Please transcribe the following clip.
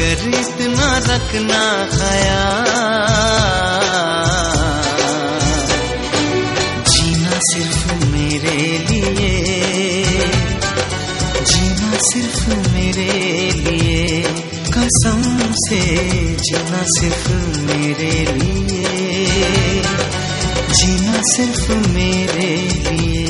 मगर इतना रखना ख्याल, जीना सिर्फ मेरे लिए, जीना सिर्फ मेरे लिए, कसम से जीना सिर्फ मेरे लिए, जीना सिर्फ मेरे लिए।